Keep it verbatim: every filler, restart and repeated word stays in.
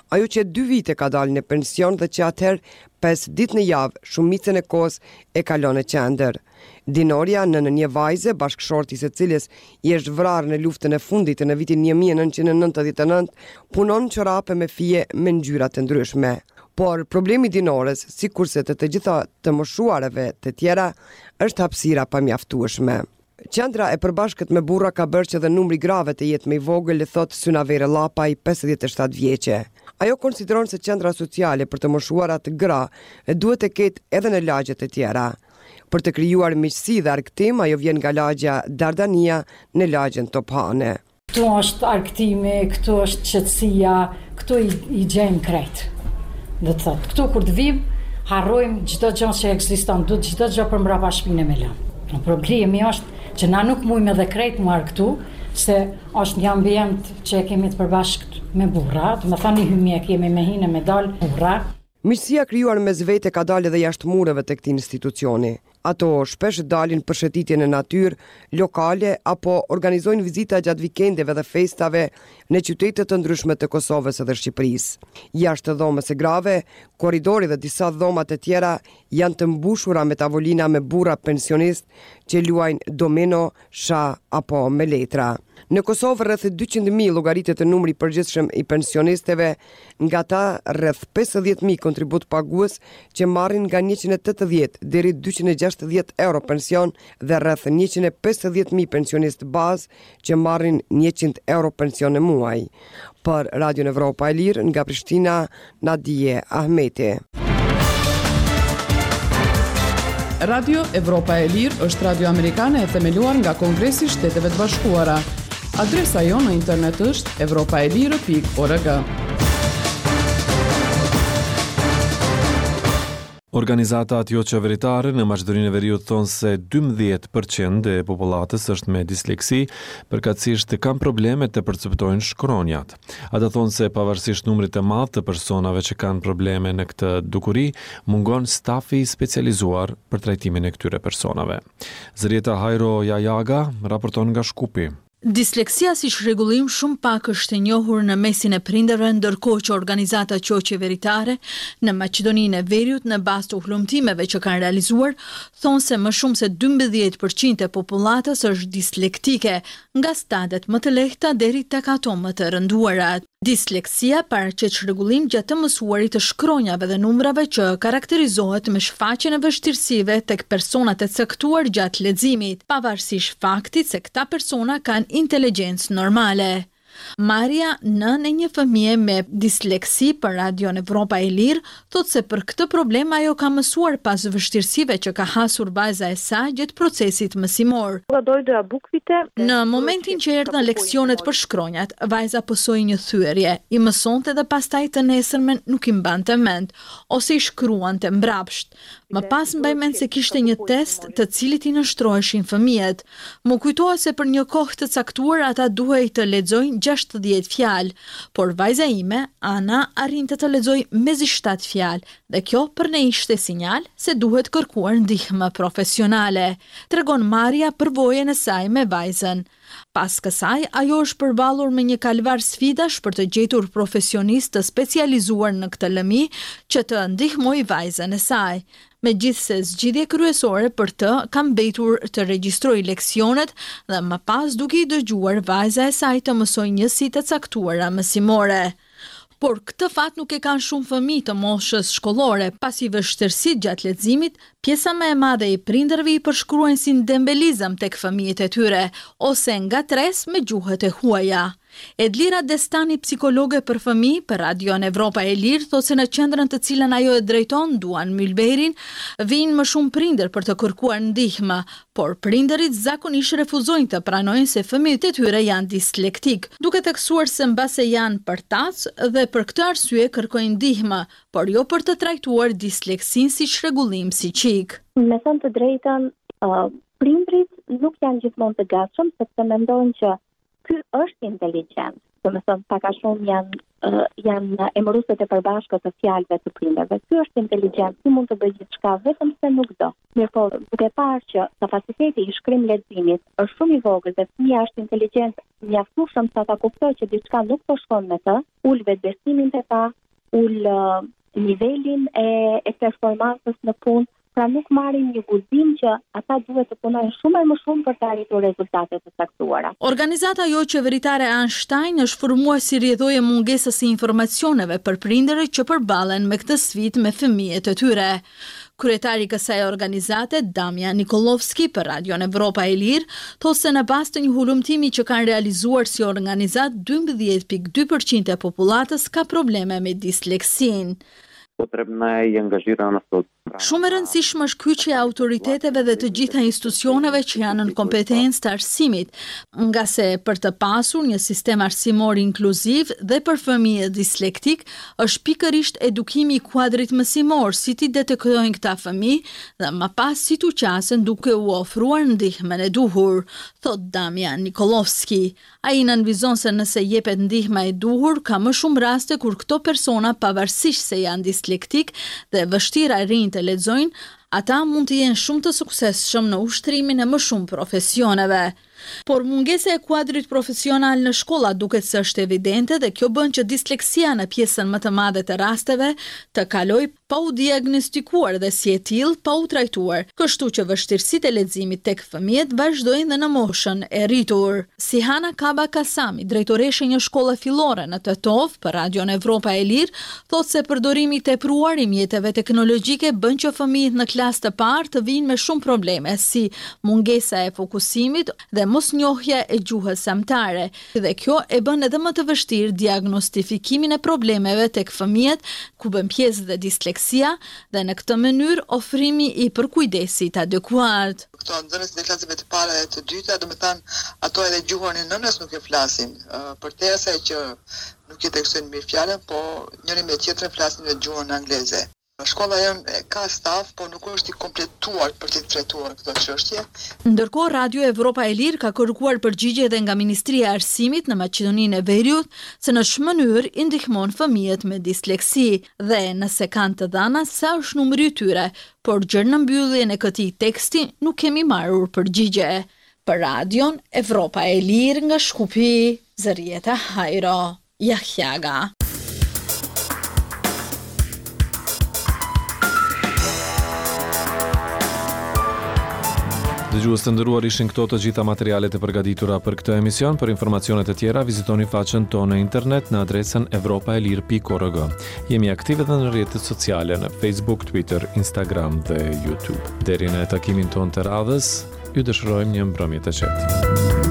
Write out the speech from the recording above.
Ajo që dy vite ka dalë në pension dhe që atëherë pesë ditë në javë shumicën e kohës e kalon në qendër. Dinoria, në një vajze, bashkëshorti së cilës i është vrarë në luftën e fundit në vitin një mijë e nëntëqind e nëntëdhjetë e nëntë, punon çorape me fije me ngjyra të ndryshme. Por problemi Dinores, sikurse të të gjitha të moshuareve të tjera, është hapësira pamjaftueshme. Qendra e përbashkët me burra ka bërë që dhe numri grave të jetë më i vogël, le thot Synavere Llapaj, pesëdhjetë e shtatë vjeçe. Ajo konsideron se qendra sociale për të moshuara të gra duhet të ketë edhe në lagjet e tjera. Për të krijuar miqësi dhe argëtim, ajo vjen nga lagja Dardania në lagjen Tophane. Këtu është argëtimi, këtu është qetësia, këtu i, i gjejmë krejt. Dhe të thotë, këtu kur të vim, harrojmë çdo gjë që ekziston, duhet çdo gjë për mbrapa shpinën me lënë. Problemi është që na nuk mujmë edhe krejt mu argëtu, se është një ambient që e kemi të përbashkët me burra, të më thani hymje kemi me hinë me dal burra. Miqësia krijuar mes vete ka dalë edhe jashtë mureve të këtij institucioni. Ato shpesh dalin për shëtitje në natyrë, lokale apo organizojnë vizita gjatë vikendeve dhe festave në qytete të ndryshme të Kosovës dhe Shqipërisë. Jashtë dhomës së grave, korridori dhe disa dhoma të tjera janë të mbushura me tavolina me burra pensionist që luajnë domino, sha apo me letra. Në Kosovë rreth dyqind mijë llogaritet e numri përgjithshëm i pensionistëve, nga ta rreth pesëdhjetë mijë kontribut pagues që marrin nga njëqind e tetëdhjetë deri dyqind e gjashtëdhjetë euro pension dhe rreth njëqind e pesëdhjetë mijë pensionistë bazë që marrin njëqind euro pension në muaj. Për Radio Evropa e Lirë nga Prishtina, Nadije Ahmeti. Radio Evropa e Lirë është radio amerikane e themeluar nga Kongresi i Shteteve të Bashkuara. Adresa jo në internet është evropaelire pikë org. Organizatat jo qeveritare në Maqedoninë e Veriut thonë se dymbëdhjetë përqind e popullatës është me disleksi, përkatësisht kanë probleme të perceptojnë shkronjat. Ata thonë se pavarësisht numrit të madh të personave që kanë probleme në këtë dukuri, mungon stafi specializuar për trajtimin e këtyre personave. Zërieta Hajro Jajaga raporton nga Shkupi. Disleksia si shregullim shumë pak është e njohur në mesin e prindërve, ndërkohë që organizata jo qeveritare në Maqedoninë e Veriut në bazë të ullumtimeve që kanë realizuar, thonë se më shumë se dymbëdhjetë përqind e popullatës është dislektike, nga stadet më të lehta deri tek ato më të rënduara. Disleksia paraqet shregullim gjatë të mësuarit të shkronjave dhe numrave që karakterizohet me shfaqjen e vështirësive tek personat e caktuar gjatë leximit, pavarësisht faktit se këta persona kanë inteligjencë normale. Maria, nën e një fëmije me disleksi për Radio Evropa e Lirë, thot se për këtë problem ajo ka mësuar pas vështirësive që ka hasur vajza e saj gjatë procesit mësimor. Në momentin që erdhën leksionet për shkronjat, vajza pësoi një thyerje, i mësonte dhe pastaj të nesërmen nuk i mbante mend, ose i shkruante mbrapsht. Më pas mbaj mend se kishte një test të cilit i nështroheshin fëmijët. Më kujtohet se për një kohë të caktuar ata duhej të lexojnë gjashtëdhjetë fjalë, por vajza ime, Ana, arrinte të lexojë mezi shtatë fjalë, dhe kjo për ne ishte sinjal se duhet kërkuar ndihmë profesionale. Tregon Maria përvojën e saj me vajzën. Pas kësaj, ajo është përballur me një kalvar sfidash për të gjetur profesionist të specializuar në këtë lëmi që të ndihmoj vajzën e saj. Megjithse zgjidhje kryesore për të ka mbetur të regjistroj leksionet dhe më pas duke i dëgjuar vajza e saj të mësoj njësi të caktuara mësimore. Por këtë fat nuk e kanë shumë fëmijë të moshës shkollore, pasi vështirësitë gjatë leximit, pjesa më e madhe e prindërve i përshkruajnë si dembelizëm tek fëmijët e tyre, ose ngatres me gjuhët e huaja. Edlira Destani, psikologe për fëmijë për Radio Evropa e Lirë, thotë se në qendrën të cilën ajo e drejton, Duan Mylberin, vinë më shumë prindër për të kërkuar ndihmë, por prindërit zakonisht refuzojnë të pranojnë se fëmijët e tyre janë dislektik, duke theksuar se mbase janë përtac dhe për këtë arsye kërkojnë ndihmë, por jo për të trajtuar disleksin si shregullim psiqik. Me thënë të drejtën, uh, prindrit nuk janë gjithmonë të gatshëm sepse mendojnë që ky është inteligjent, domethënë pak a shumë janë uh, janë emërueset e përbashkët të fjalëve të prindërve. Ky është inteligjent, si mund të bëjë gjithçka vetëm se nuk do. Mirëpo, duke parë që kapaciteti i shkrim leximit është shumë i vogël dhe fëmia është inteligjent mjaftueshëm sa ta kuptojë që diçka nuk po shkon me të, ul vetbesimin te ta, ul uh, nivelin e, e performancës në punë. Pra nuk marrin një guzim që ata duhet të punojnë shumë e më shumë për të arritur rezultate të saktuara. Organizata jo qeveritare Einstein është formuar si rrjedhoje mungesës së informacioneve për prindërit që përballen me këtë sfidë me fëmijët e tyre. Kryetari i kësaj organizate, Damian Nikolovski, për Radion Evropa e Lirë, thotë se në bazë të një hulumtimi që kanë realizuar si organizat, dymbëdhjetë pikë dy përqind e popullatës ka probleme me disleksin. Shumë e rëndësishme është kyçja e autoriteteve dhe të gjitha institucioneve që janë në kompetencë të arsimit, nga se për të pasur një sistem arsimor inkluziv dhe për fëmijët dislektik është pikërisht edukimi i kuadrit mësimor, si ti detektojnë këta fëmijë dhe më pas si tu qasen duke u ofruar ndihmën e duhur, thot Damian Nikolovski. Ai nënvizon se nëse jepet ndihma e duhur, ka më shumë raste kur këto persona pavarësisht se janë dislektik dhe vështira rinj të lexojnë, ata mund të jenë shumë të suksesshëm në ushtrimin e më shumë profesioneve. Por mungesa e kuadrit profesional në shkolla duket se është evidente dhe kjo bën që disleksia në pjesën më të madhe të rasteve të kalojë pa u diagnostikuar dhe si e tillë pa u trajtuar, kështu që vështirësitë e leximit tek fëmijët vazhdojnë dhe në moshën e rritur. Si Hana Kaba Kasami, drejtoreshe një shkolle fillore në Tetov për Radion Evropa e Lirë, thotë se përdorimi i tepruar i mjeteve teknologjike bën që fëmijët në klasë të parë të vinë me shumë probleme, si mungesa e fokusimit dhe mosnjohja e gjuhës samtare, dhe kjo e bën edhe më të vështirë diagnostifikimin e problemeve tek fëmijët ku bën pjesë dhe disleksia dhe në këtë mënyrë ofrimi i përkujdesit adekuat. Këto nxënës e klasave të para dhe të dyta, domethënë ato edhe gjuhën e nënës nuk e flasin, uh, përterisa që nuk i tekstojnë mirë fjalën, po njëri me tjetrën flasin me gjuhën angleze. Shkolla jonë ka staf, po nuk është i kompletuar për të trajtuar këtë çështje. Ndërkohë, Radio Evropa e Lirë ka kërkuar përgjigje edhe nga Ministria e Arsimit në Maqedoninë e Veriut se në ç'më mënyrë i ndihmon fëmijët me disleksi dhe nëse kanë të dhëna sa është numri i tyre, por gjërë në mbylljen e këtij teksti nuk kemi marrur përgjigje. Për Radion Evropa e Lirë nga Shkupi, Zërieta Hajro, Jahjaga. Dëgjues të nderuar, ishin këto të gjitha materialet e përgatitura për këtë emision. Për informacionet e tjera, vizitoni faqen tonë në internet në adresën evropaelir pikë org. Jemi aktive edhe në rrjetet sociale në Facebook, Twitter, Instagram dhe YouTube. Deri në takimin tonë të radhës, ju dëshirojmë një mbrëmje të qetë.